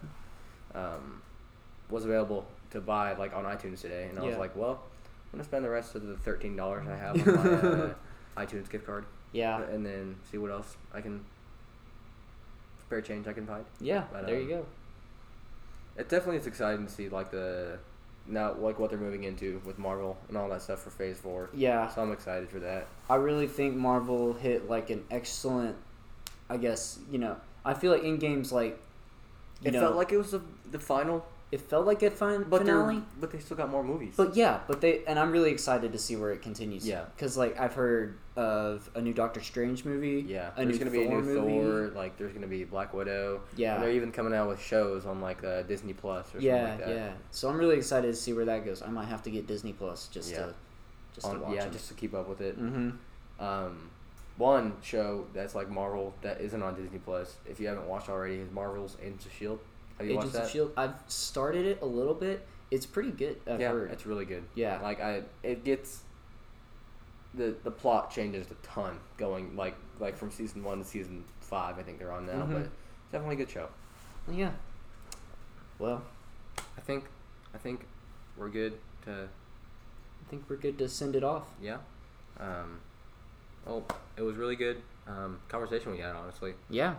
Speaker 1: was available to buy like on iTunes today, and I was like, well, I'm gonna spend the rest of the $13 I have on my iTunes gift card.
Speaker 2: Yeah.
Speaker 1: And then see what else I can spare change I can find.
Speaker 2: Yeah.
Speaker 1: But,
Speaker 2: there you go.
Speaker 1: It definitely is exciting to see like what they're moving into with Marvel and all that stuff for Phase 4.
Speaker 2: Yeah.
Speaker 1: So I'm excited for that.
Speaker 2: I really think Marvel hit like an excellent, I guess, I feel like Endgame's like,
Speaker 1: It felt like it was the final.
Speaker 2: It felt like a finale.
Speaker 1: But they still got more movies.
Speaker 2: But and I'm really excited to see where it continues.
Speaker 1: Yeah.
Speaker 2: Because like I've heard of a new Doctor Strange movie.
Speaker 1: Yeah.
Speaker 2: There's
Speaker 1: going to be a new Thor. Like there's going to be Black Widow.
Speaker 2: Yeah.
Speaker 1: And they're even coming out with shows on like Disney Plus or something like that.
Speaker 2: Yeah. So I'm really excited to see where that goes. I might have to get Disney Plus just to watch it.
Speaker 1: Just to keep up with it.
Speaker 2: Mm-hmm.
Speaker 1: One show that's like Marvel that isn't on Disney Plus, if you haven't watched already, is Marvel's Agents of S.H.I.E.L.D. Have you watched that?
Speaker 2: Agents of S.H.I.E.L.D. I've started it a little bit. It's pretty good. I've heard.
Speaker 1: It's really good.
Speaker 2: Yeah.
Speaker 1: Like it gets the plot changes a ton going like from season 1 to season 5. I think they're on now,
Speaker 2: Mm-hmm.
Speaker 1: but it's definitely a good show.
Speaker 2: Yeah. Well,
Speaker 1: I think we're good to.
Speaker 2: I think we're good to send it off.
Speaker 1: Yeah. Well, it was really good conversation we had, honestly.
Speaker 2: Yeah.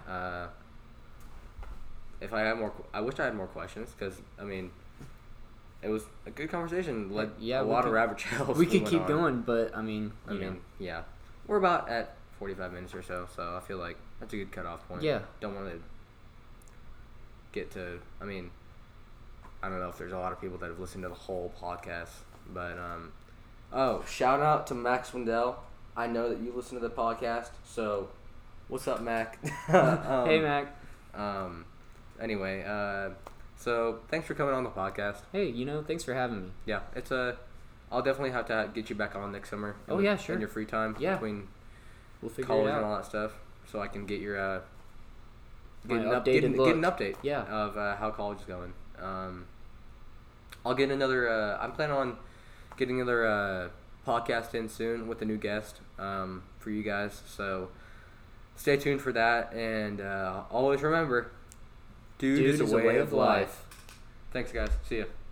Speaker 1: If I had more, I wish I had more questions because I mean, it was a good conversation. Led a lot of rabbit trails.
Speaker 2: We could keep going, but I mean,
Speaker 1: yeah, we're about at 45 minutes or so, so I feel like that's a good cutoff point.
Speaker 2: Yeah.
Speaker 1: Don't want to get to. I mean, I don't know if there's a lot of people that have listened to the whole podcast, but shout out to Max Wendell. I know that you listen to the podcast, so what's up, Mac?
Speaker 2: Hey, Mac.
Speaker 1: Anyway, so thanks for coming on the podcast.
Speaker 2: Hey, thanks for having me.
Speaker 1: Yeah, it's I'll definitely have to get you back on next summer.
Speaker 2: Sure.
Speaker 1: In your free time, between
Speaker 2: we'll figure
Speaker 1: college
Speaker 2: it out.
Speaker 1: and all that stuff, so I can get your
Speaker 2: get an
Speaker 1: update.
Speaker 2: Yeah.
Speaker 1: Of how college is going. I'll get another. I'm planning on getting another podcast in soon with a new guest for you guys. So stay tuned for that, and always remember. Dude is a way of life. Thanks, guys. See ya.